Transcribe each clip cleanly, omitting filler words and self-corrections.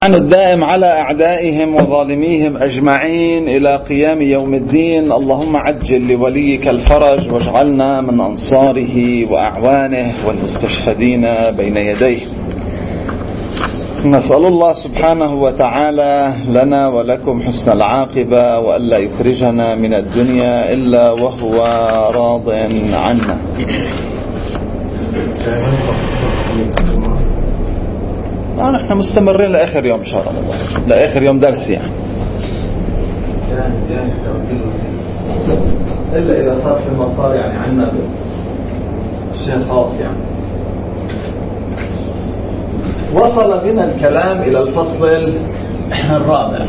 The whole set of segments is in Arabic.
الدائم على أعدائهم وظالميهم أجمعين إلى قيام يوم الدين. اللهم عجل لوليك الفرج واجعلنا من أنصاره وأعوانه والمستشهدين بين يديه. نسأل الله سبحانه وتعالى لنا ولكم حسن العاقبة وألا يخرجنا من الدنيا إلا وهو راض عنا. نحن مستمرين لآخر يوم إن شاء الله، لآخر يوم درس يعني. إلا إذا صار في المطار يعني عنا شيء خاص يعني. وصل بنا الكلام إلى الفصل الرابع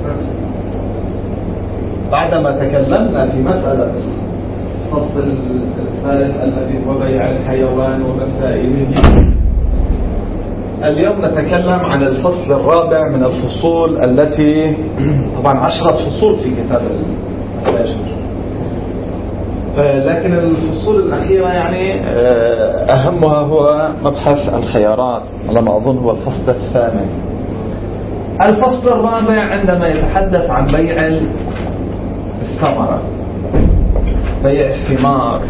بعدما تكلمنا في مسألة الفصل الثالث الذي هو بيع الحيوان ومسائله. اليوم نتكلم عن الفصل الرابع من الفصول التي طبعا 10 فصول في كتاب الباشر، لكن الفصول الأخيرة يعني أهمها هو مبحث الخيارات، على ما أظن هو الفصل الثامن. الفصل الرابع عندما يتحدث عن بيع الثمرة، بيع الثمار.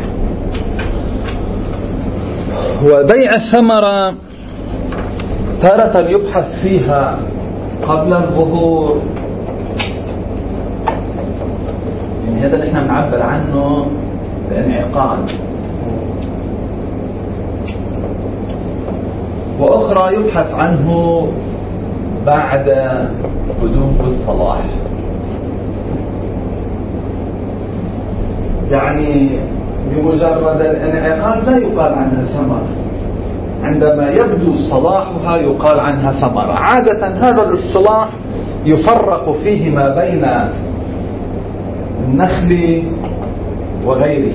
وبيع الثمرة تارة يبحث فيها قبل الظهور، يعني هذا اللي احنا بنعبر عنه بانعقاد، وأخرى يبحث عنه بعد بدو الصلاح. يعني بمجرد الانعقاد لا يقال عنها ثمرة، عندما يبدو صلاحها يقال عنها ثمرة. عادة هذا الاصطلاح يفرق فيه ما بين النخل وغيره،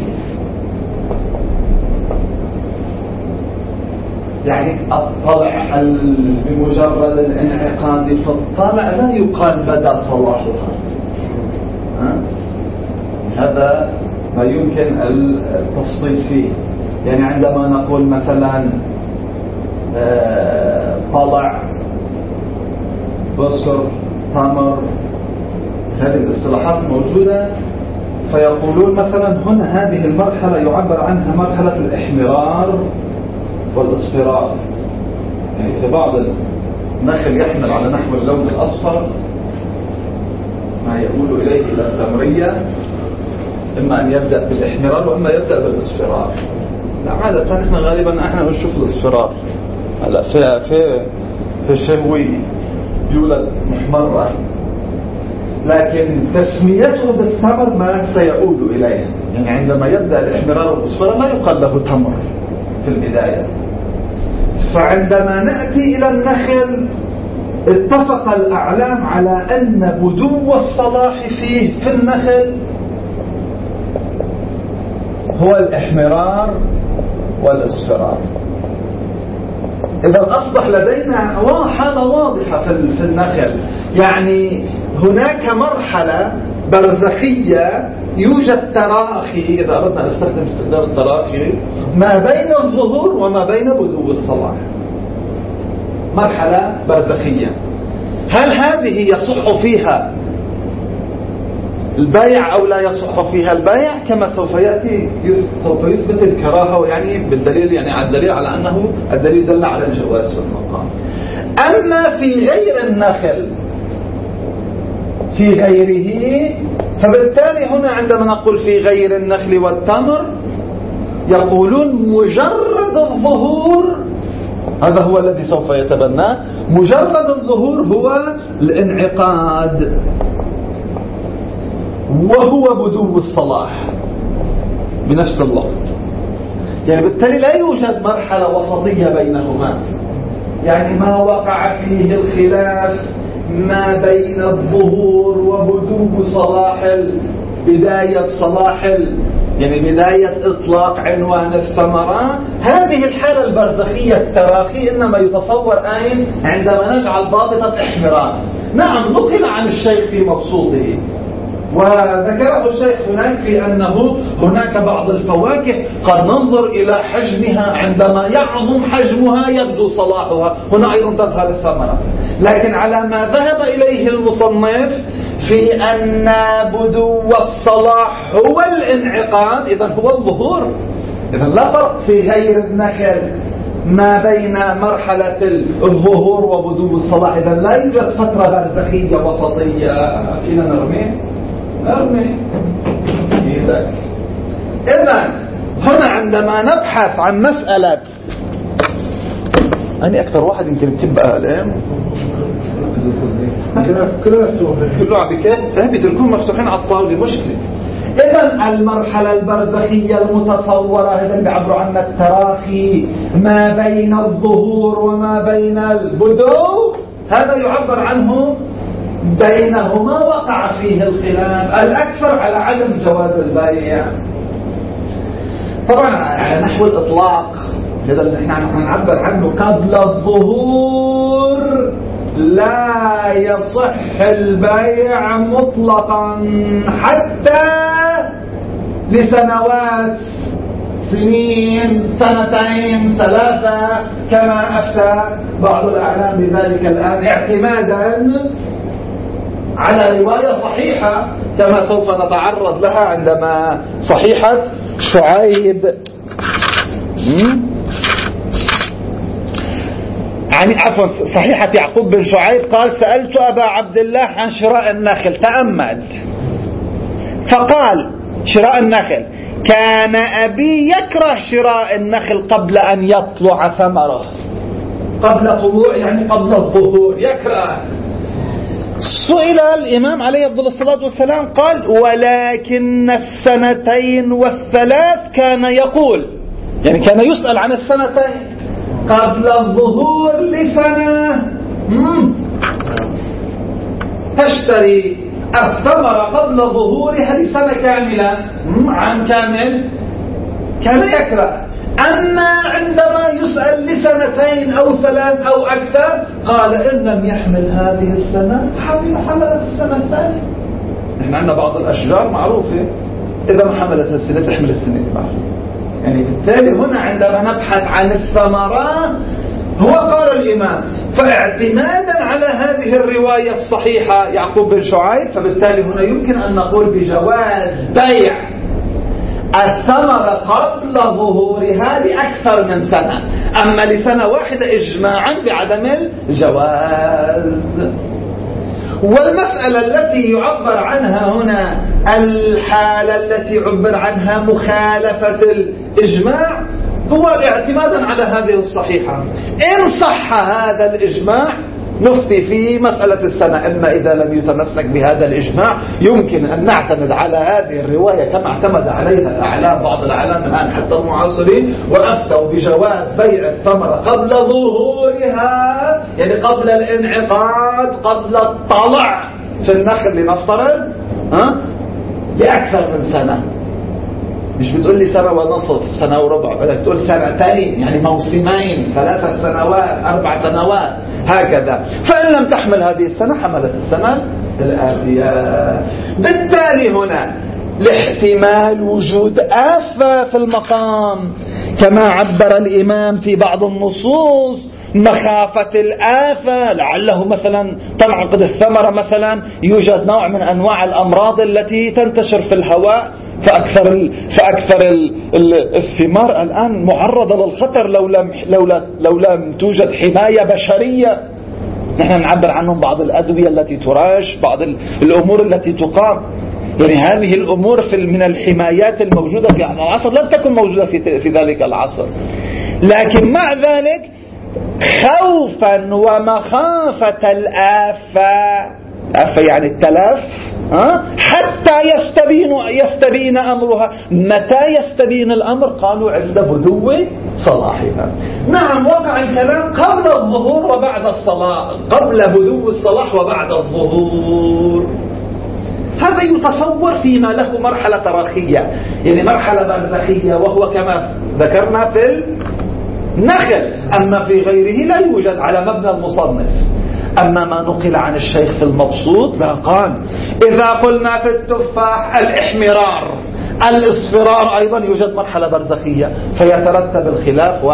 يعني الطلع بمجرد الانعقاد في الطلع لا يقال بدا صلاحها. هذا ما يمكن التفصيل فيه. يعني عندما نقول مثلا طلع، بصر، تمر، هذه الاصطلاحات موجودة. فيقولون مثلا هنا هذه المرحلة يعبر عنها مرحلة الإحمرار والإصفرار. يعني في بعض النخل يحمل على نحو اللون الأصفر، ما يقول إليه إلى الثمرية، إما أن يبدأ بالإحمرار وإما يبدأ بالإصفرار. لا، عادة نحن غالبا احنا نشوف الإصفرار. هلا في شهوي يولد محمرة، لكن تسميته بالثمر ما سيؤول إليه. يعني عندما يبدأ الإحمرار والإصفرار لا يقال له تمر في البداية. فعندما نأتي إلى النخل اتفق الأعلام على أن بدو الصلاح فيه في النخل هو الإحمرار والإصفرار. إذا أصبح لدينا حالة واضحة في النخل، يعني هناك مرحلة برزخية يوجد تراخي، إذا أردنا نستخدم استخدام التراخي، ما بين الظهور وما بين بدو الصلاح، مرحلة برزخية. هل هذه يصح فيها البيع أو لا يصح فيها البيع؟ كما سوف يأتي سوف يثبت الكراهة، يعني بالدليل، يعني على الدليل على أنه الدليل دل على الجواز والمقام. أما في غير النخل، في غيره، فبالتالي هنا عندما نقول في غير النخل والتمر يقولون مجرد الظهور، هذا هو الذي سوف يتبناه، مجرد الظهور هو الانعقاد وهو بدو الصلاح بنفس الوقت. يعني بالتالي لا يوجد مرحلة وسطية بينهما، يعني ما وقع فيه الخلاف ما بين الظهور وبدو صلاح، بداية صلاح، يعني بداية إطلاق عنوان الثمرة. هذه الحالة البرزخية التراخي إنما يتصور أين؟ عندما نجعل ضابطة إحمرار. نعم، نقل عن الشيخ في مبسوطه، وذكره الشيخ هناك في أنه هناك بعض الفواكه قد ننظر إلى حجمها، عندما يعظم حجمها يبدو صلاحها، هنا أيضا تظهر الثمرة. لكن على ما ذهب إليه المصنف في أن بدو الصلاح هو الانعقاد، إذن هو الظهور. إذن لا فرق في غير النخل ما بين مرحلة الظهور وبدو الصلاح. إذن لا يوجد فترة برزخية وسطية فينا نرمي إذن هنا عندما نبحث عن مسألة، أنا أكثر واحد يمكن بتبقى الآن كله عم بيتركون مفتوحين على الطاولة، مشكلة. إذن المرحلة البرزخية المتصورة هذا بيعبروا عنها التراخي ما بين الظهور وما بين البدو، هذا يعبر عنه بينهما وقع فيه الخلاف الأكثر على عدم جواز البيع. طبعا على نحو الإطلاق هذا اللي نحن نعبر عنه قبل الظهور لا يصح البيع مطلقا حتى لسنوات، سنين، سنتين، ثلاثة، كما أفتى بعض الأعلام بذلك الآن اعتمادا على رواية صحيحة كما سوف نتعرض لها عندما صحيحة شعيب يعني عفوا صحيحة يعقوب بن شعيب قال: سألت أبا عبد الله عن شراء النخل. تأمل فقال: شراء النخل، كان أبي يكره شراء النخل قبل أن يطلع ثمره. قبل طلوع يعني قبل الظهور يكره. سئل الإمام عليه أفضل الصلاة والسلام قال: ولكن السنتين والثلاث كان يقول، يعني كان يسأل عن السنتين قبل الظهور لسنة، تشتري الثمرة قبل ظهورها لسنة كاملة، عام كامل، كان يكره. أما عندما يسأل لسنتين أو ثلاث أو أكثر قال: إن لم يحمل هذه السنة حملت السنة الثانية. نحن عندنا بعض الأشجار معروفة إذا ما حملت السنة تحمل السنة معروفة. يعني بالتالي هنا عندما نبحث عن الثمرة هو قال الإمام فاعتمادا على هذه الرواية الصحيحة يعقوب بن شعيب، فبالتالي هنا يمكن أن نقول بجواز بيع الثمرة قبل ظهورها لأكثر من سنة. أما لسنة واحدة إجماعا بعدم الجواز. والمسألة التي يعبر عنها هنا الحالة التي يعبر عنها مخالفة الإجماع هو اعتمادا على هذه الصحيحة. إن صح هذا الإجماع نفتي في مسألة السنة، إما إذا لم يتمسك بهذا الإجماع يمكن أن نعتمد على هذه الرواية كما اعتمد عليها الأعلام، بعض الأعلام الآن حتى المعاصرين، وأفتوا بجواز بيع الثمرة قبل ظهورها، يعني قبل الانعقاد، قبل الطلع في النخل لنفترض لأكثر من سنة. مش بتقول لي سنة ونصف، سنة وربع، بدك تقول سنتين، يعني موسمين، 3 سنوات، 4 سنوات، هكذا. فإن لم تحمل هذه السنة حملت السنة الآتية. بالتالي هنا لاحتمال وجود آفة في المقام كما عبر الإمام في بعض النصوص، مخافة الآفة، لعله مثلا تنعقد الثمرة، مثلا يوجد نوع من أنواع الأمراض التي تنتشر في الهواء، فأكثر الثمار الآن معرضة للخطر لو لم توجد حماية بشرية. نحن نعبر عنهم بعض الأدوية التي تراش، بعض الأمور التي تقام، يعني هذه الأمور من الحمايات الموجودة في العصر لم تكن موجودة في ذلك العصر. لكن مع ذلك خوفا ومخافة الآفة يعني التلف، حتى يستبين أمرها. متى يستبين الأمر؟ قالوا عند بدو صلاحها. نعم، وقع الكلام قبل الظهور وبعد الصلاح، قبل بدو الصلاح وبعد الظهور. هذا يتصور فيما له مرحلة تراخية، يعني مرحلة برزخية، وهو كما ذكرنا في النخل. أما في غيره لا يوجد على مبنى المصنف. أما ما نقل عن الشيخ في المبسوط لا، قال إذا قلنا في التفاح الإحمرار الإصفرار أيضا يوجد مرحلة برزخية، فيترتب الخلاف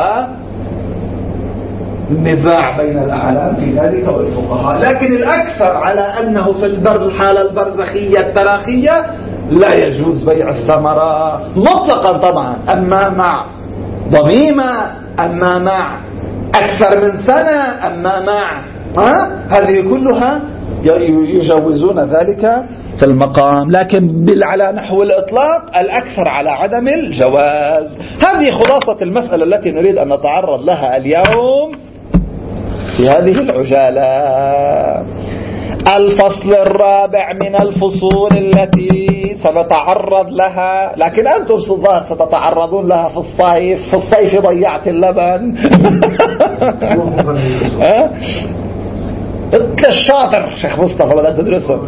والنزاع بين الأعلام في ذلك والفقهاء. لكن الأكثر على أنه في الحالة البرزخية التراخية لا يجوز بيع الثمرة مطلقا طبعا، أما مع ضميمة، أما مع أكثر من سنة، أما مع هذه كلها يجوزون ذلك في المقام. لكن على نحو الإطلاق الأكثر على عدم الجواز. هذه خلاصة المسألة التي نريد أن نتعرض لها اليوم في هذه العجالة. الفصل الرابع من الفصول التي سنتعرض لها، لكن أنتم الظاهر ستتعرضون لها في الصيف. في الصيف ضيعت اللبن. انت الشاطر شيخ مصطفى بدأت تدرسه.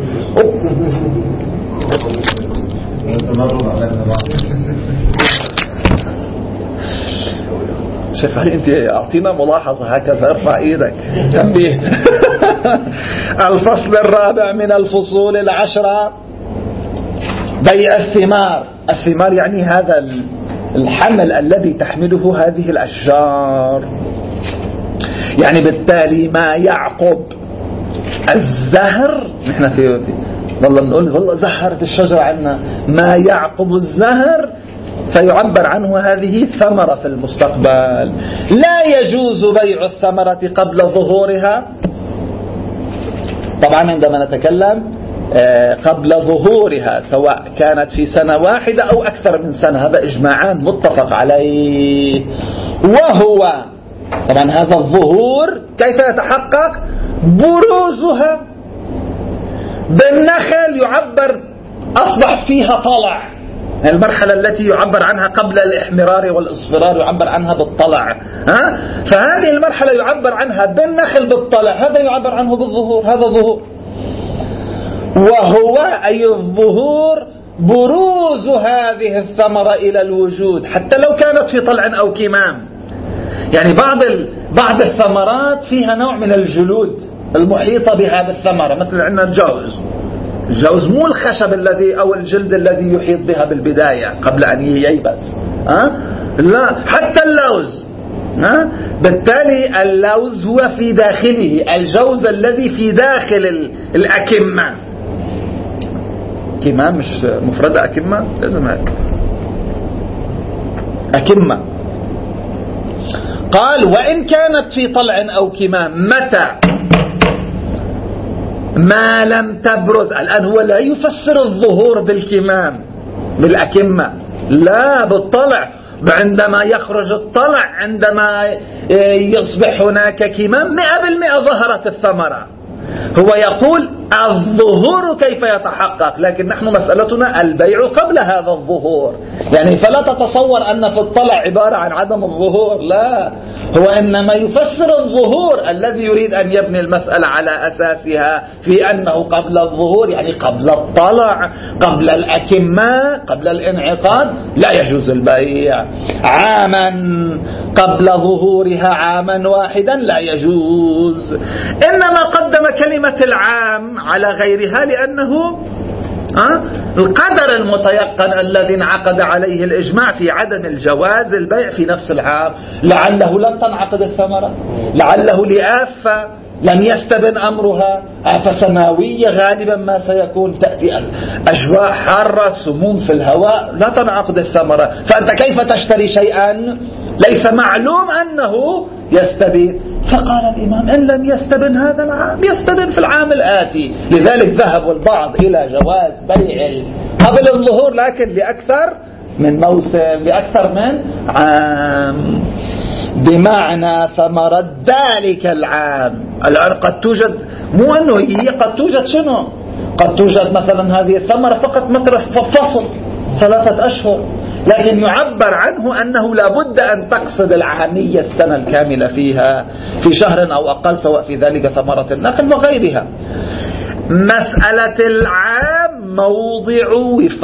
شيخ علي انت اعطينا ملاحظة هكذا، ارفع ايدك تنبيه. الفصل الرابع من الفصول العشرة بيع الثمار. الثمار يعني هذا الحمل الذي تحمله هذه الأشجار، يعني بالتالي ما يعقب الزهر. نحن في والله بنقول والله زهرت الشجرة عنا، ما يعقب الزهر فيعبر عنه هذه ثمرة في المستقبل. لا يجوز بيع الثمرة قبل ظهورها. طبعا عندما نتكلم قبل ظهورها سواء كانت في سنة واحدة أو أكثر من سنة، هذا إجماعان متفق عليه. وهو طبعا هذا الظهور كيف يتحقق؟ بروزها بالنخل يعبر أصبح فيها طلع. المرحلة التي يعبر عنها قبل الإحمرار والإصفرار يعبر عنها بالطلع. فهذه المرحلة يعبر عنها بالنخل بالطلع، هذا يعبر عنه بالظهور. هذا ظهور. وهو أي الظهور بروز هذه الثمرة إلى الوجود حتى لو كانت في طلع أو كمام. يعني بعض الثمرات فيها نوع من الجلود المحيطة بهذه الثمرة، مثلا عندنا الجوز مو الخشب الذي أو الجلد الذي يحيط بها بالبداية قبل أن ييبس. لا، حتى اللوز. بالتالي اللوز هو في داخله الجوز الذي في داخل الأكمة. كمام مش مفردة أكمة، لازم هيك أكمة. قال وإن كانت في طلع أو كمام متى ما لم تبرز. الآن هو لا يفسر الظهور بالكمام بالأكمة، لا بالطلع. عندما يخرج الطلع، عندما يصبح هناك كمام 100% ظهرت الثمرة. هو يقول الظهور كيف يتحقق، لكن نحن مسألتنا البيع قبل هذا الظهور. يعني فلا تتصور أن في الطلع عبارة عن عدم الظهور، لا، هو إنما يفسر الظهور الذي يريد أن يبني المسألة على أساسها في أنه قبل الظهور، يعني قبل الطلع، قبل الأكمة، قبل الانعقاد لا يجوز البيع. عاما قبل ظهورها عاما واحدا لا يجوز. إنما قدم كلمة العام على غيرها لأنه القدر المتيقن الذي انعقد عليه الإجماع في عدم الجواز البيع في نفس العام. لعله لن تنعقد الثمرة، لعله لآفة لم يستبن أمرها، آفة سماوية غالبا ما سيكون، تأتي أجواء حارة، سموم في الهواء، لا تنعقد الثمرة. فأنت كيف تشتري شيئا ليس معلوم أنه يستبن؟ فقال الإمام إن لم يستبن هذا العام يستبن في العام الآتي. لذلك ذهب البعض إلى جواز بيع قبل الظهور لكن لأكثر من موسم، لأكثر من عام، بمعنى ثمرة ذلك العام. الآن قد توجد، مو أنه هي قد توجد شنو، قد توجد مثلا هذه الثمرة فقط فصل 3 أشهر، لكن يعبر عنه أنه لابد أن تقصد العامية السنة الكاملة فيها في شهر أو أقل، سواء في ذلك ثمرة النخل وغيرها. مسألة العام موضع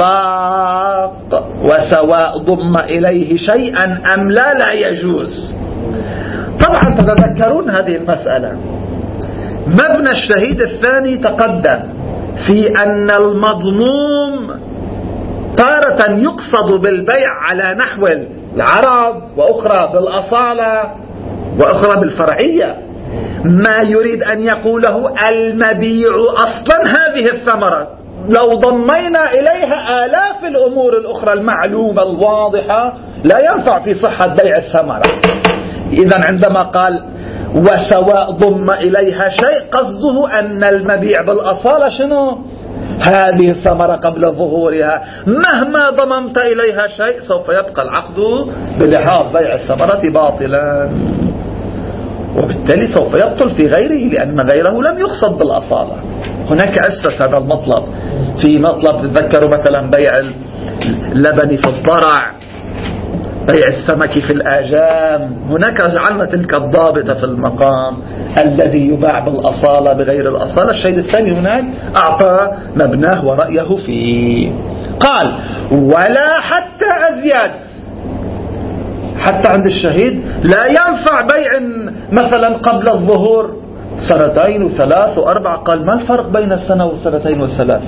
وفاق، وسواء ضم إليه شيئا أم لا يجوز. طبعا تتذكرون هذه المسألة، مبنى الشهيد الثاني تقدم في أن المضموم تارة يقصد بالبيع على نحو العرض، وأخرى بالأصالة، وأخرى بالفرعية. ما يريد أن يقوله المبيع أصلا هذه الثمرة لو ضمينا إليها آلاف الأمور الأخرى المعلومة الواضحة لا ينفع في صحة بيع الثمرة. إذن عندما قال وسواء ضم إليها شيء، قصده أن المبيع بالأصالة شنو؟ هذه الثمرة قبل ظهورها، مهما ضممت إليها شيء سوف يبقى العقد بلحاظ بيع الثمرة باطلا، وبالتالي سوف يبطل في غيره لأن غيره لم يقصد بالأصالة. هناك أسس هذا المطلب في مطلب تذكروا مثلا بيع اللبن في الضرع، بيع السمك في الآجام. هناك جعلنا تلك الضابطة في المقام الذي يباع بالأصالة بغير الأصالة. الشيء الثاني هناك أعطى مبناه ورأيه فيه. قال ولا حتى أزيد، حتى عند الشهيد لا ينفع بيع مثلا قبل الظهور 2 و3 و4. قال ما الفرق بين 1 و2 و3؟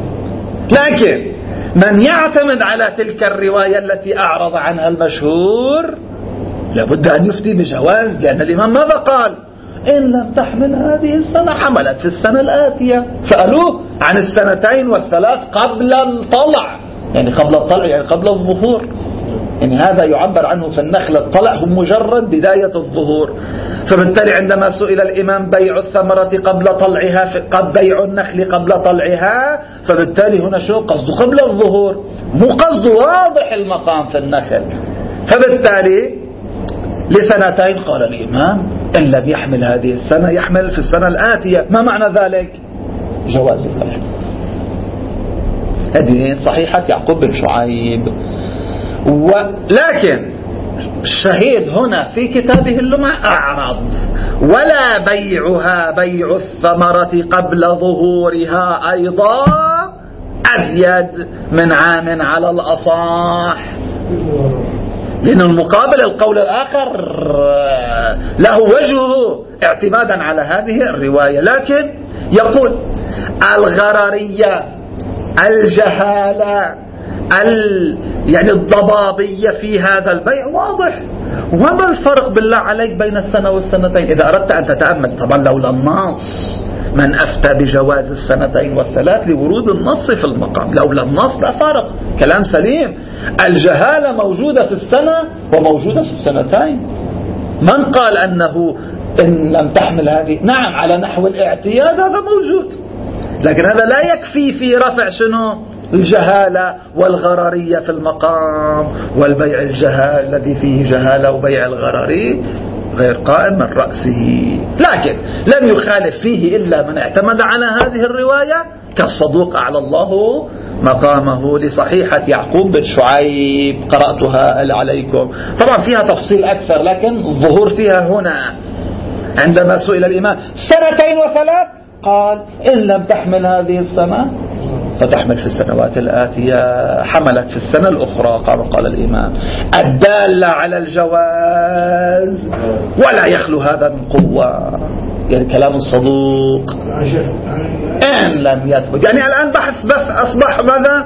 لكن من يعتمد على تلك الرواية التي أعرض عنها المشهور لابد أن يفتي بجواز، لأن الإمام ماذا قال؟ إن لم تحمل هذه السنة حملت في السنة الآتية. سألوه عن 2 و3 قبل الطلع، يعني قبل الطلع يعني قبل الظهور، يعني هذا يعبر عنه في النخل الطلع هو مجرد بداية الظهور. فبالتالي عندما سئل الإمام بيع الثمرة قبل طلعها، بيع النخل قبل طلعها، فبالتالي هنا شو قصده؟ قبل الظهور، مو قصده واضح المقام في النخل. فبالتالي ل2 قال الإمام إن لم يحمل هذه السنة يحمل في السنة الآتية. ما معنى ذلك؟ جواز البيع. هذه صحيحة يعقوب بن شعيب. ولكن الشهيد هنا في كتابه اللمع أعرض ولا بيعها بيع الثمرة قبل ظهورها أيضا أزيد من عام على الأصح، لأن المقابل القول الآخر له وجهه اعتمادا على هذه الرواية. لكن يقول الغررية، الجهالة، يعني الضبابية في هذا البيع واضح. وما الفرق بالله عليك بين 1 و2؟ إذا أردت أن تتأمل طبعا لولا النص من أفتى بجواز 2 و3 لورود النص في المقام، لولا النص لا فارق، كلام سليم. الجهالة موجودة في السنة وموجودة في 2. من قال أنه إن لم تحمل هذه؟ نعم على نحو الاعتياد هذا موجود، لكن هذا لا يكفي في رفع شنو؟ الجهالة والغررية في المقام. والبيع الجهال الذي فيه جهالة وبيع الغرري غير قائم من رأسه. لكن لم يخالف فيه إلا من اعتمد على هذه الرواية كالصدوق أعلى الله مقامه لصحيحة يعقوب بن شعيب. قرأتها عليكم، طبعا فيها تفصيل أكثر، لكن الظهور فيها هنا. عندما سئل الإمام 2 و3 قال إن لم تحمل هذه السنة فتحمل في السنوات الآتية، حملت في السنة الأخرى. قال الإمام الدالة على الجواز ولا يخلو هذا من قوة، يعني كلام الصدوق. إن لم يثبت، يعني الآن بس أصبح ماذا؟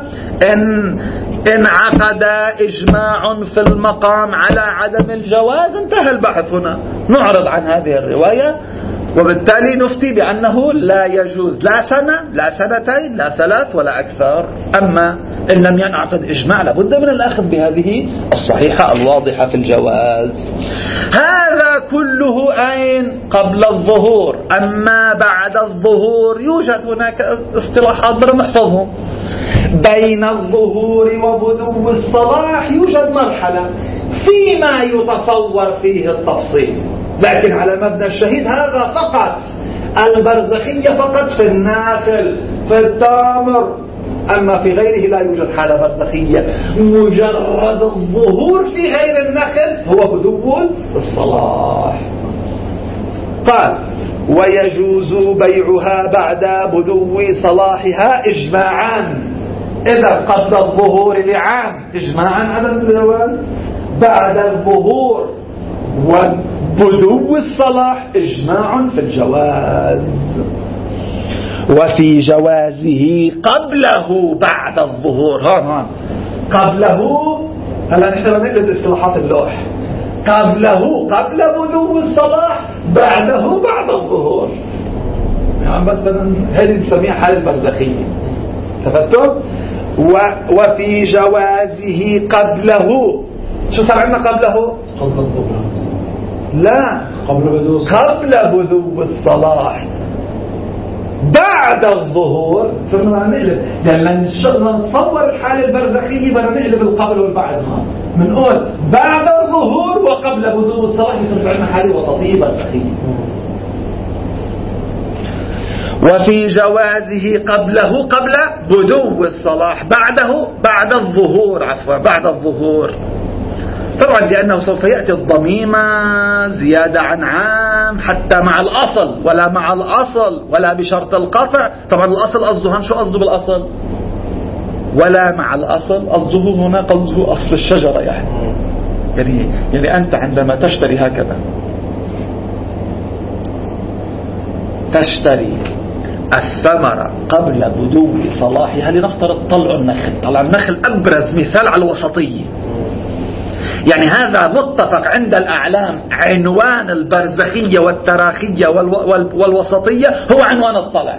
إن عقد إجماع في المقام على عدم الجواز انتهى البحث هنا. نعرض عن هذه الرواية وبالتالي نفتي بأنه لا يجوز لا 1 لا 2 لا 3 ولا أكثر. أما إن لم ينعقد إجماع لابد من الأخذ بهذه الصحيحة الواضحة في الجواز. هذا كله أين؟ قبل الظهور. أما بعد الظهور يوجد هناك اصطلاحات بدنا نحفظهم. بين الظهور وبدو الصلاح يوجد مرحلة فيما يتصور فيه التفصيل، لكن على مبنى الشهيد هذا فقط البرزخية، فقط في الناخل في التمر. أما في غيره لا يوجد حالة برزخية. مجرد الظهور في غير النخل هو بدو الصلاح. قال ويجوز بيعها بعد بدو صلاحها إجماعا. إذا قبل الظهور لعام إجماعا على الجواز، بعد الظهور بدو الصلاح إجماع في الجواز. وفي جوازه قبله بعد الظهور. هون قبله. هلا نحن بنقلب اصطلاحات اللوح. قبل بدو الصلاح، بعده بعد الظهور. يعني بس هذه بنسميها حالة برزخية. تفتوا؟ وفي جوازه قبله. شو صار عندنا قبله؟ قبل الظهر. لا، قبل بدو الصلاح بعد الظهور. فبنا نقلب لما نصور الحالة البرزخية بدنا نقلب القبل والبعد. بنقول بعد الظهور وقبل بدو الصلاح يصير عندنا حالة وسطية برزخية. وفي جوازه قبله قبل بدو الصلاح، بعده بعد الظهور، عفوا بعد الظهور. طبعا لأنه سوف يأتي الضميمة زيادة عن عام حتى مع الأصل، ولا مع الأصل ولا بشرط القطع. طبعا الأصل قصده شو قصده بالأصل؟ ولا مع الأصل قصده هنا قصده أصل الشجرة. يعني أنت عندما تشتري هكذا، تشتري الثمرة قبل بدو صلاحها، لنفترض طلع النخل أبرز مثال على الوسطية. يعني هذا متفق عند الأعلام، عنوان البرزخية والتراخية والوسطية هو عنوان الطلع.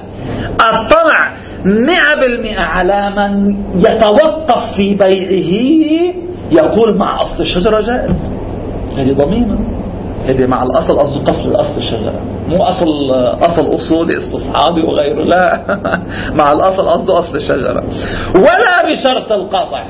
100% على من يتوقف في بيعه يقول مع أصل الشجرة جائز. هذه ضميمة. هذه مع الأصل قصد أصل الشجرة، مو أصل أصولي استصحابي وغيره. لا مع الأصل قصده أصل الشجرة، ولا بشرط القطع.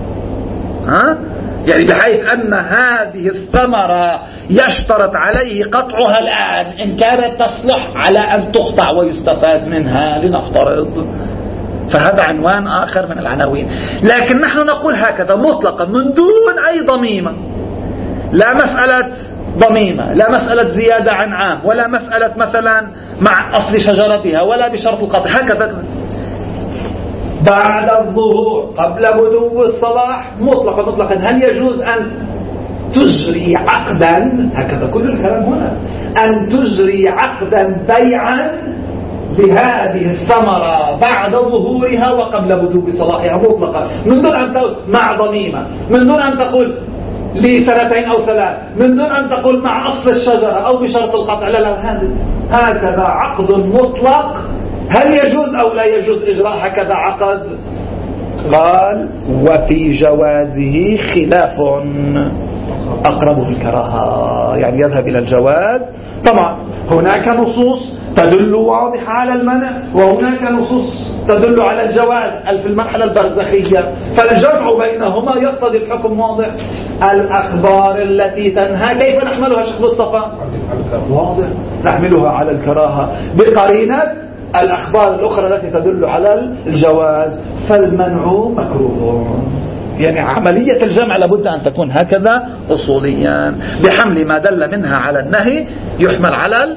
يعني بحيث أن هذه الثمرة يشترط عليه قطعها الآن إن كانت تصلح على أن تقطع ويستفاد منها، لنفترض. فهذا عنوان آخر من العناوين. لكن نحن نقول هكذا مطلقا من دون أي ضميمة. لا مسألة ضميمة، لا مسألة زيادة عن عام، ولا مسألة مثلا مع أصل شجرتها، ولا بشرط القطع. هكذا بعد الظهور قبل بدو الصلاح مطلقا. هل يجوز أن تجري عقدا، هكذا كل الكلام هنا، أن تجري عقدا بيعا لهذه الثمرة بعد ظهورها وقبل بدو صلاحها مطلقا، من دون أن تقول مع ضميمة، من دون أن تقول لسنتين أو 3، من دون أن تقول مع أصل الشجرة أو بشرط القطع. لا، هكذا عقد مطلق. هل يجوز أو لا يجوز إجراء هكذا عقد؟ قال وفي جوازه خلاف أقربه الكراهة، يعني يذهب إلى الجواز. طبعا هناك نصوص تدل واضحة على المنع، وهناك نصوص تدل على الجواز في المرحلة البرزخية، فالجمع بينهما يقتضي الحكم واضح. الأخبار التي تنهى كيف نحملها شيخ مصطفى؟ واضح، نحملها على الكراهة بقرينة الأخبار الأخرى التي تدل على الجواز، فالمنع مكروه. يعني عملية الجمع لابد أن تكون هكذا أصوليا، بحمل ما دل منها على النهي يحمل على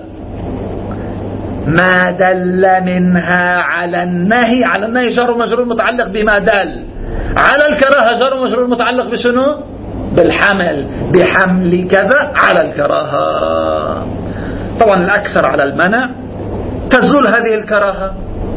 ما دل منها على النهي. على النهي جر ومجرور متعلق بما دل، على الكراهة جر ومجرور متعلق بشنو؟ بالحمل، بحمل كذا على الكراهة. طبعا الأكثر على المنع، تزول هذه الكراهة.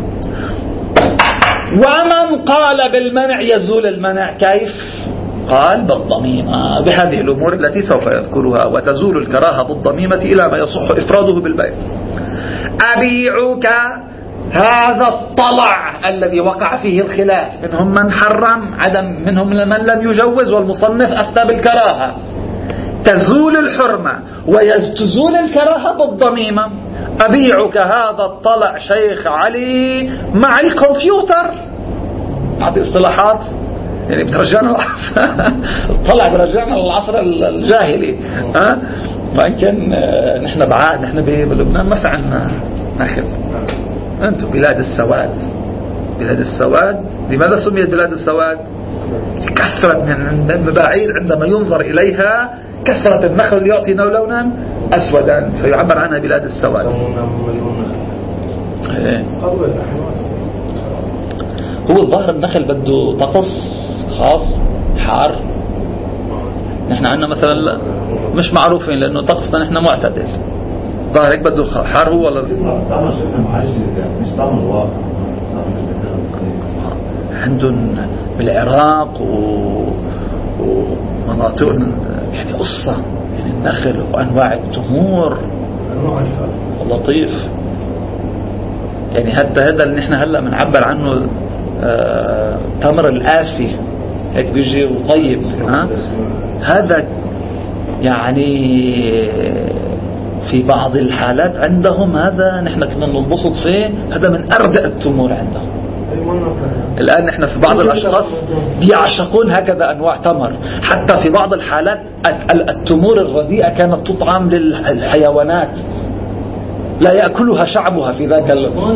ومن قال بالمنع يزول المنع كيف؟ قال بالضميمة، بهذه الأمور التي سوف يذكرها. وتزول الكراهة بالضميمة إلى ما يصح إفراده بالبيع. أبيعك هذا الطلع الذي وقع فيه الخلاف، منهم من حرم منهم من لم يجوز، والمصنف أفتى بالكراهة. تزول الحرمة ويزول الكراهة بالضميمة. أبيعك هذا الطلع شيخ علي مع الكمبيوتر. هذه اصطلاحات يعني بترجعنا الطلع برجعنا للعصر الجاهلي. وإن كان نحن بعاد، نحن بلبنان ما في عنا نخل. أنتم بلاد السواد. بلاد السواد لماذا سميت بلاد السواد؟ كثرة من بعيد عندما ينظر إليها كثرة النخل يعطي لونا أسودا، فيعبر عنها بلاد السواد. هو الظاهر النخل بده طقس خاص حار. نحن عندنا مثلا مش معروفين لأنه طقسنا نحن معتدل. ظاهرك بده حار هو ولا عندهم بالعراق ومناطق يعني قصة يعني النخل وأنواع التمور لطيف. يعني حتى هذا اللي نحن هلأ بنعبر عنه تمر الآسي هيك بيجي وطيب هذا يعني في بعض الحالات عندهم هذا نحن كنا ننبسط فيه. هذا من أردأ التمور عندهم. الآن نحن في بعض الأشخاص بيعشقون هكذا أنواع تمر. حتى في بعض الحالات التمور الرديئة كانت تطعم للحيوانات لا يأكلها شعبها في ذاك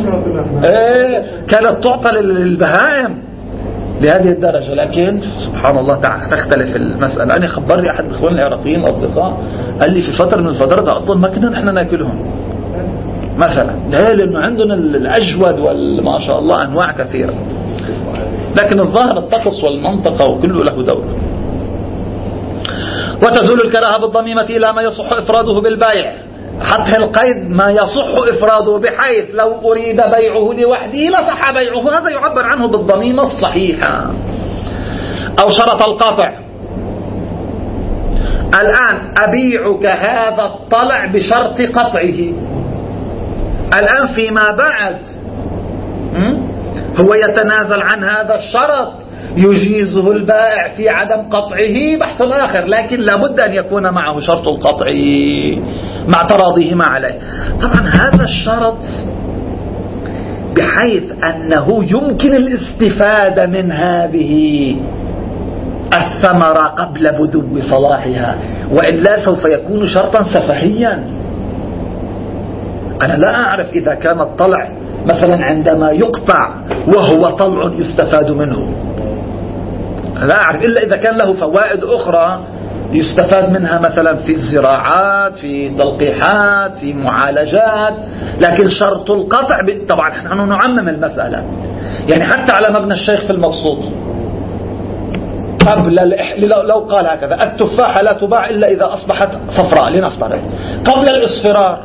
كانت تعطى للبهائم لهذه الدرجة. لكن سبحان الله تعالى تختلف المسألة. أنا خبرني أحد الإخوان العراقيين الأصدقاء قال لي في فترة من الفترات أصلا ما كنا نحن ناكلهم مثلا لأنه عندنا الأجود والما شاء الله أنواع كثيرة. لكن الظاهر الطقس والمنطقة وكله له دور. وتزول الكراهة بالضميمة إلى ما يصح إفراده بالبيع. حتى القيد ما يصح إفراده بحيث لو أريد بيعه لوحده لصح بيعه. هذا يعبر عنه بالضميمة الصحيحة. أو شرط القطع. الآن أبيعك هذا الطلع بشرط قطعه. الآن فيما بعد هو يتنازل عن هذا الشرط يجيزه البائع في عدم قطعه بحث آخر. لكن لابد أن يكون معه شرط القطع مع تراضيهما عليه. طبعا هذا الشرط بحيث أنه يمكن الاستفادة من هذه الثمرة قبل بدو صلاحها، وإلا سوف يكون شرطا سفهيا. أنا لا أعرف إذا كان الطلع مثلا عندما يقطع وهو طلع يستفاد منه، لا أعرف إلا إذا كان له فوائد أخرى يستفاد منها مثلا في الزراعات، في تلقيحات، في معالجات. لكن شرط القطع طبعا نحن نعمم المسألة. يعني حتى على مبنى الشيخ في المبسوط قبل لو قال هكذا التفاحة لا تباع إلا إذا أصبحت صفراء لنفترض قبل الإصفرار،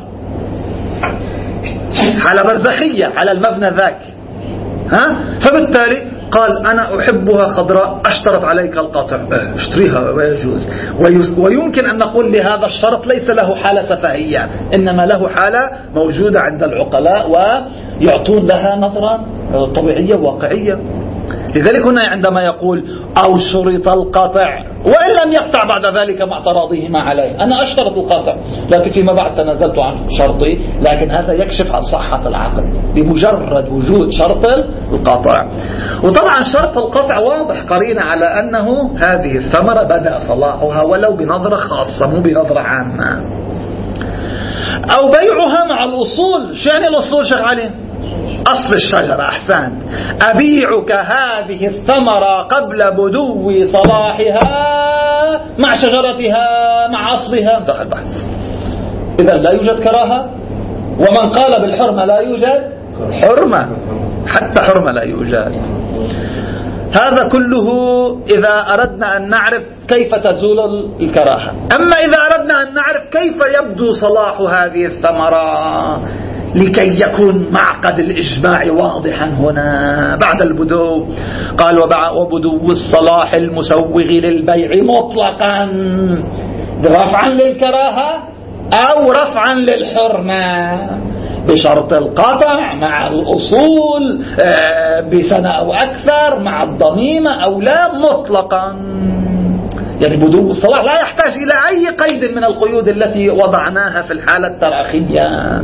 حالة برزخية على المبنى ذاك فبالتالي قال أنا أحبها خضراء أشترط عليك القطع، اشتريها ويجوز. ويمكن أن نقول لهذا الشرط ليس له حالة سفهية، إنما له حالة موجودة عند العقلاء ويعطون لها نظرة طبيعية واقعية. لذلك هنا عندما يقول أو شرط القطع وإن لم يقطع بعد ذلك مع تراضيهما عليه، أنا أشترط القطع لكن فيما بعد تنازلت عن شرطي، لكن هذا يكشف عن صحة العقد بمجرد وجود شرط القطع. وطبعا شرط القطع واضح قرينة على أنه هذه الثمرة بدأ صلاحها ولو بنظرة خاصة مو بنظرة عامة. أو بيعها مع الأصول. شو يعني الأصول شيخ علي؟ أصل الشجرة. أحسن. أبيعك هذه الثمرة قبل بدو صلاحها مع شجرتها مع أصلها. دخل بحث. إذا لا يوجد كراهة. ومن قال بالحرمة لا يوجد حرمة، حتى حرمة لا يوجد. هذا كله إذا أردنا أن نعرف كيف تزول الكراهة. أما إذا أردنا أن نعرف كيف يبدو صلاح هذه الثمرة لكي يكون معقد الإجماع واضحا هنا بعد البدو، قال وبدو الصلاح المسوغ للبيع مطلقا رفعا للكراهة أو رفعا للحرمة بشرط القطع مع الأصول بسنة أو أكثر مع الضميمة أو لا مطلقا. يعني بدو الصلاح لا يحتاج إلى أي قيد من القيود التي وضعناها في الحالة التراخية.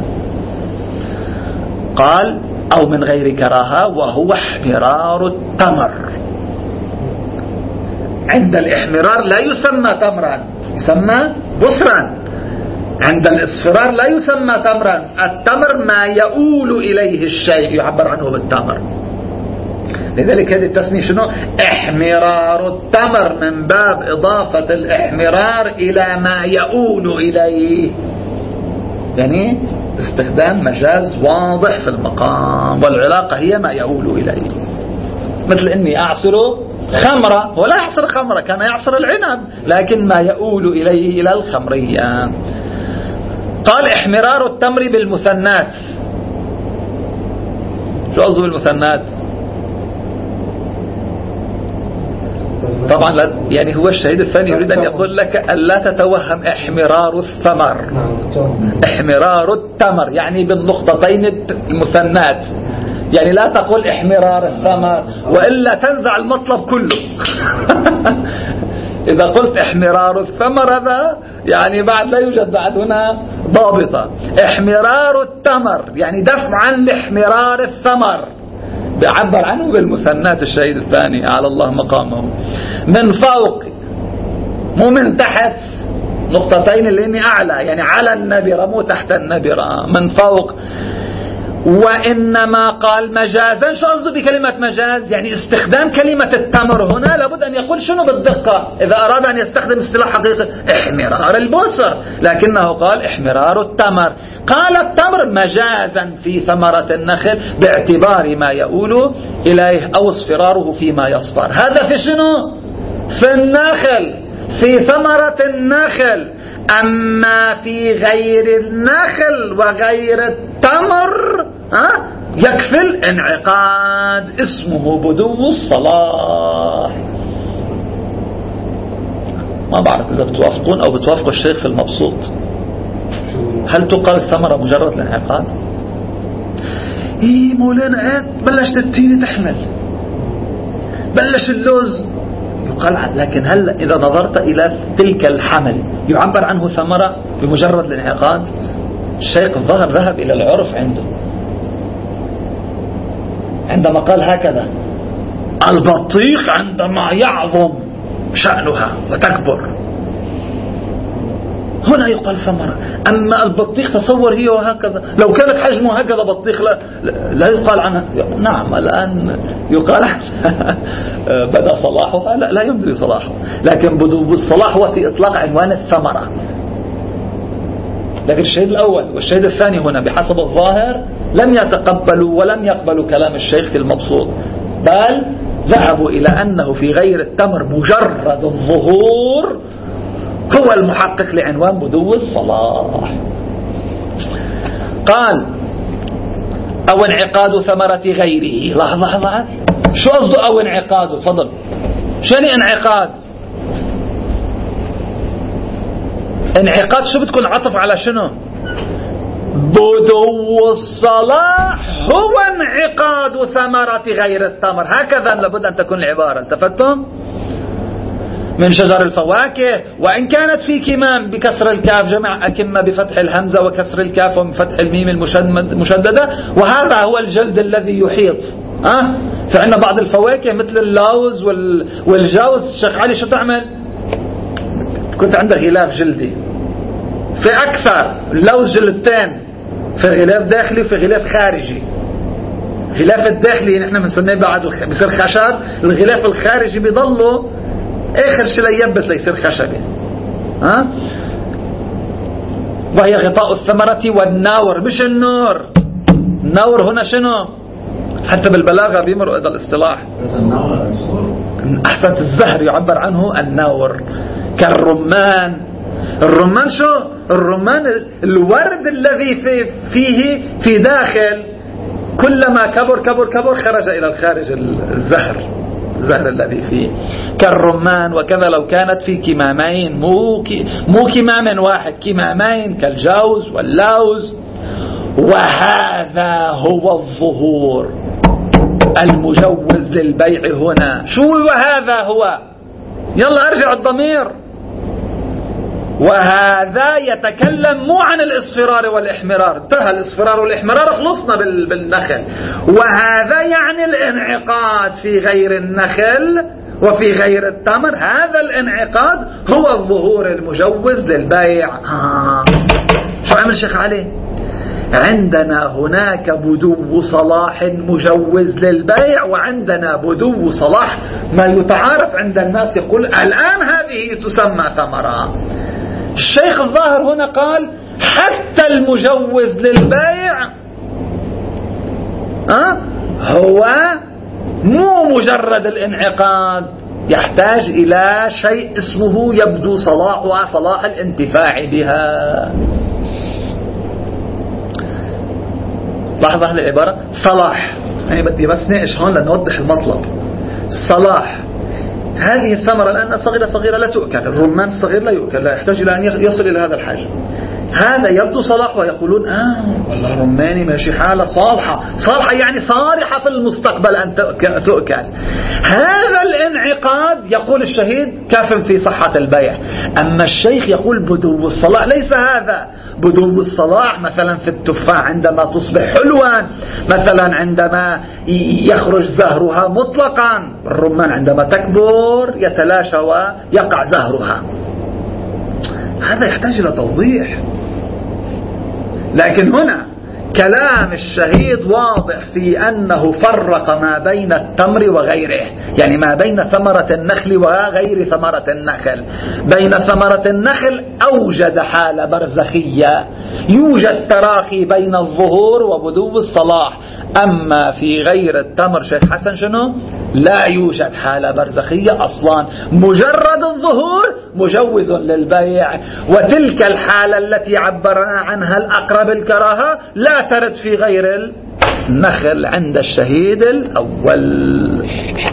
قال أو من غير كراهة وهو احمرار التمر. عند الاحمرار لا يسمى تمرا، يسمى بصرا. عند الاصفرار لا يسمى تمرا. التمر ما يؤول إليه الشيء يعبر عنه بالتمر. لذلك هذه التسمية شنو؟ احمرار التمر من باب إضافة الاحمرار إلى ما يؤول إليه، يعني استخدام مجاز واضح في المقام، والعلاقة هي ما يؤول إليه. مثل إني أعصر خمرة، هو لا يعصر خمرة، كان يعصر العنب، لكن ما يؤول إليه إلى الخمرية. قال احمرار التمر بالمثنات. شو قصده بالمثنات؟ طبعا يعني هو الشهيد الثاني يريد أن يقول لك ألا تتوهم احمرار الثمر، احمرار التمر يعني بالنقطتين المثنات، يعني لا تقول احمرار الثمر وإلا تنزع المطلب كله. إذا قلت احمرار الثمر هذا يعني بعد لا يوجد بعد هنا ضابطة. احمرار التمر يعني دفعا لاحمرار الثمر، بيعبر عنه بالمثنات الشهيد الثاني على الله مقامه. من فوق مو من تحت، نقطتين اللي اني اعلى يعني على النبرة مو تحت النبرة، من فوق. وإنما قال مجازا. شو قصده بكلمة مجاز؟ يعني استخدام كلمة التمر هنا لابد أن يقول شنو بالدقة إذا أراد أن يستخدم اصطلاح حقيقي احمرار البصر، لكنه قال احمرار التمر. قال التمر مجازا في ثمرة النخل باعتبار ما يؤول إليه أو اصفراره فيما يصفر. هذا في شنو؟ في النخل، في ثمرة النخل. أما في غير النخل وغير التمر يكفي الانعقاد، اسمه بدو الصلاح. ما بعرف إذا بتوافقون أو بتوافقوا الشيخ في المبسوط. هل تقال ثمرة مجرد الانعقاد؟ إيه مولانا بلشت التين تحمل، بلش اللوز يقال، لكن هل إذا نظرت إلى تلك الحمل يعبر عنه ثمرة بمجرد الانعقاد؟ الشيخ الظاهر ذهب إلى العرف عنده عندما قال هكذا: البطيخ عندما يعظم شأنها وتكبر هنا يقال ثمرة. أما البطيخ تصور هي وهكذا، لو كانت حجمه هكذا بطيخ لا يقال عنها. نعم الآن يقال بدأ صلاحها، لا يمضي صلاحها، لكن بدو الصلاح هو في إطلاق عنوان الثمرة. لكن الشهيد الأول والشهيد الثاني هنا بحسب الظاهر لم يتقبلوا ولم يقبلوا كلام الشيخ في المبسوط، بل ذهبوا إلى أنه في غير التمر مجرد الظهور هو المحقق لعنوان بدو الصلاح. قال: أو انعقاد ثمرة غيره. لحظة شو قصده أو انعقاده؟ تفضل. شنو انعقاد؟ انعقاد شو بتكون عطف على شنو؟ بدو الصلاح هو انعقاد ثمرة غير التمر. هكذا لابد أن تكون العبارة. التفتم؟ من شجر الفواكه، وإن كانت في كمام بكسر الكاف، جمع أكمة بفتح الهمزة وكسر الكاف وبفتح الميم المشددة، وهذا هو الجلد الذي يحيط. فعندنا بعض الفواكه مثل اللوز والجوز. الشيخ علي شو تعمل؟ كنت عندك غلاف جلدي، في أكثر اللوز جلدتين، في غلاف داخلي وفي غلاف خارجي. غلاف الداخلي نحن بنسميه بعد بصير خشب، الغلاف الخارجي بيضله آخر شيء ليبس ليصير خشبي. وهي غطاء الثمرة والنور، مش النور. النور هنا شنو؟ حتى بالبلاغة بيمروا هذا الاصطلاح. أحسنت، الزهر يعبر عنه النور، كالرمان. الرمان شو؟ الرمان الورد الذي فيه في داخل، كلما كبر خرج إلى الخارج الزهر الذي فيه، كالرمان. وكذا لو كانت في كمامين، مو كمام واحد، كمامين كالجوز واللوز. وهذا هو الظهور المجوز للبيع هنا. شو وهذا هو؟ يلا ارجع الضمير. وهذا يتكلم مو عن الاصفرار والاحمرار، انتهى الاصفرار والاحمرار، خلصنا بالنخل. وهذا يعني الانعقاد في غير النخل وفي غير التمر. هذا الانعقاد هو الظهور المجوز للبيع. شو عمل شيخ علي؟ عندنا هناك بدو صلاح مجوز للبيع، وعندنا بدو صلاح ما يتعارف عند الناس، يقول الآن هذه تسمى ثمرة. الشيخ الظاهر هنا قال حتى المجوز للبيع هو مو مجرد الانعقاد، يحتاج إلى شيء اسمه يبدو صلاحها صلاح الانتفاع بها. لاحظ هذه العبارة صلاح، يعني بدي بس ناقش هون لنوضح المطلب. صلاح هذه الثمرة الآن صغيرة لا تؤكل، الرمان الصغير لا يؤكل، لا يحتاج إلى أن يصل إلى هذا الحجم. هذا يبدو صلاح ويقولون والله الرماني ماشي حالة صالحة يعني صالحة في المستقبل أن تؤكل. هذا الانعقاد يقول الشهيد كاف في صحة البيع. أما الشيخ يقول بدو الصلاح ليس هذا. بدو الصلاح مثلا في التفاح عندما تصبح حلوا، مثلا عندما يخرج زهرها مطلقا. الرمان عندما تكبر يتلاشى ويقع زهرها. هذا يحتاج إلى توضيح. لكن هنا كلام الشهيد واضح في أنه فرق ما بين التمر وغيره، يعني ما بين ثمرة النخل وغير ثمرة النخل. بين ثمرة النخل أوجد حالة برزخية، يوجد تراخي بين الظهور وبدو الصلاح. أما في غير التمر شيخ حسن شنو؟ لا يوجد حالة برزخية أصلا، مجرد الظهور مجوز للبيع. وتلك الحالة التي عبرنا عنها الأقرب الكراهة لا ترد في غير النخل عند الشهيد الأول.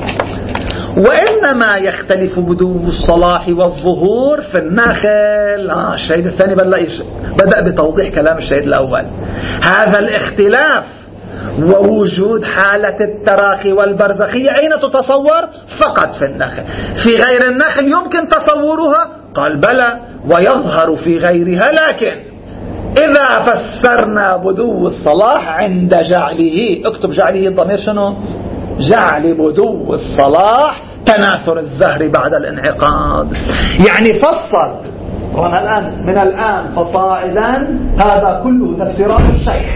وإنما يختلف بدو الصلاح والظهور في النخل. الشهيد الثاني بدأ بتوضيح كلام الشهيد الأول. هذا الاختلاف ووجود حالة التراخي والبرزخية أين تتصور؟ فقط في النخل. في غير النخل يمكن تصورها؟ قال بلى، ويظهر في غيرها. لكن إذا فسرنا بدو الصلاح عند جعله، اكتب جعله الضمير شنو؟ جعل بدو الصلاح تناثر الزهر بعد الانعقاد. يعني فصل هنا من الآن فصاعدا هذا كله تفسيرات الشيخ.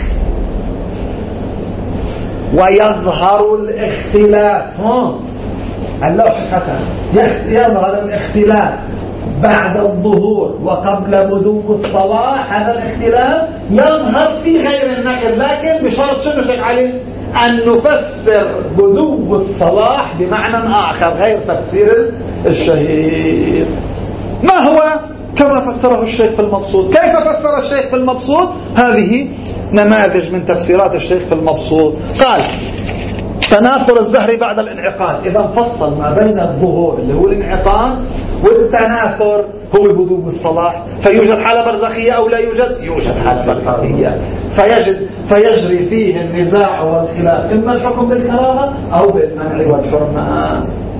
ويظهر الاختلاف اللوح حسن يظهر الاختلاف بعد الظهور وقبل بدو الصلاح. هذا الاختلاف يظهر في غير النخل، لكن بشرط شنو شيخ علي؟ أن نفسر بدو الصلاح بمعنى آخر غير تفسير الشهيد. ما هو؟ كما فسره الشيخ في المبسوط. كيف فسر الشيخ في المبسوط؟ هذه نماذج من تفسيرات الشيخ في المبسوط. قال تناثر الزهر بعد الانعقاد، إذا فصل ما بين الظهور اللي هو الانعقاد والتناثر هو بدو الصلاح. فيوجد حالة برزخية أو لا يوجد؟ يوجد حالة برزخية. فيجري فيه النزاع والخلاف، إما الحكم بالكراهة أو بالمنع والحرمة.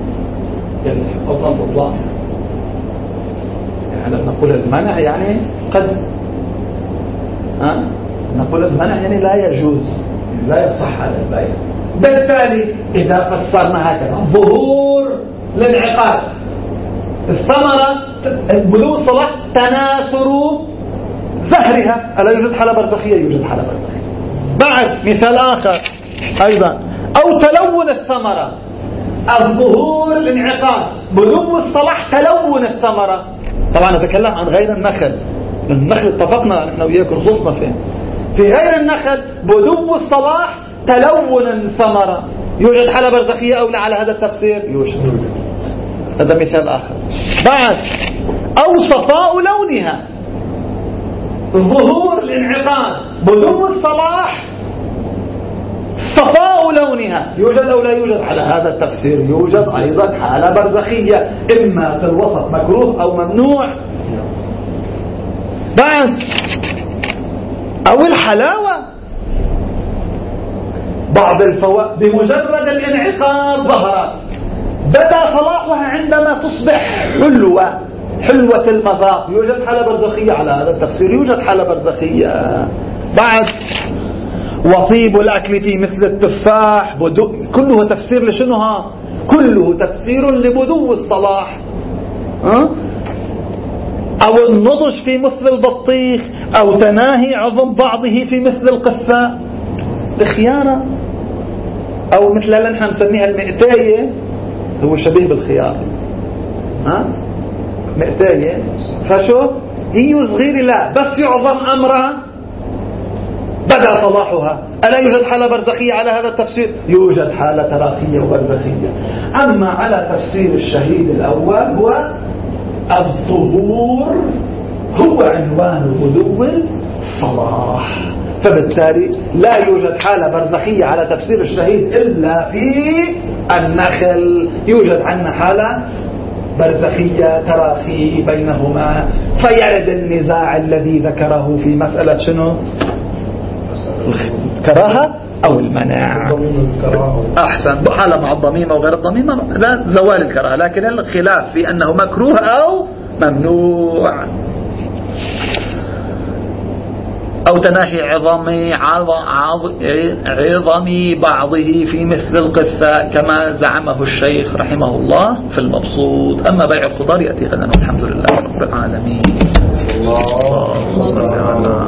يعني نقول المنع يعني قد نقول المنع يعني لا يجوز، لا يصح على البيع. بالتالي إذا فسرنا هكذا ظهور للعقاد، الثمرة بدو الصلاح تناثر زهرها، ألا يوجد حالة برزخية؟ يوجد حالة برزخية. بعد مثال آخر أيضا، أو تلون الثمرة، الظهور الانعقاد بدو الصلاح تلون الثمرة. طبعا نتكلم عن غير النخل. النخل اتفقنا نحن وياكم خصنا فين. في غير النخل بدو الصلاح تلون الثمرة، يوجد حالة برزخية أو لا على هذا التفسير؟ يوجد. هذا مثال آخر. بعد أو صفاء لونها، ظهور الانعقاد بدو الصلاح صفاء لونها، يوجد أو لا يوجد على هذا التفسير؟ يوجد أيضا حالة برزخية، إما في الوسط مكروه أو ممنوع. بعد أو الحلاوة، بعض الفوائد بمجرد الانعقاد ظهرت، بدا صلاحها عندما تصبح حلوة المذاق، يوجد حالة برزخية على هذا التفسير؟ يوجد حالة برزخية. بعد وطيب الأكل في مثل التفاح، كله تفسير لشنوها؟ كله تفسير لبدو الصلاح. أو النضج في مثل البطيخ، أو تناهي عظم بعضه في مثل القثاء، الخيارة، أو مثل اللي نحن نسميها المئتاية، هو شبيه بالخيار. مئتاية، فشو هي صغيرة لا بس يعظم أمرها، بدا صلاحها. ألا يوجد حالة برزخية على هذا التفسير؟ يوجد حالة تراخية وبرزخية. أما على تفسير الشهيد الأول هو الظهور هو عنوان غلو الصلاح، فبالتالي لا يوجد حالة برزخية على تفسير الشهيد إلا في النخل. يوجد عندنا حالة برزخية تراخي بينهما، فيرد النزاع الذي ذكره في مسألة شنو؟ الكراهة أو المناع. أحسن، حالة مع الضميمة وغير الضميمة لا زوال الكراهة، لكن الخلاف في أنه مكروه أو ممنوع. أو تناهي عظم بعضه في مثل القثاء كما زعمه الشيخ رحمه الله في المبسوط. أما بيع الخضار يأتي غدا، والحمد لله رب العالمين.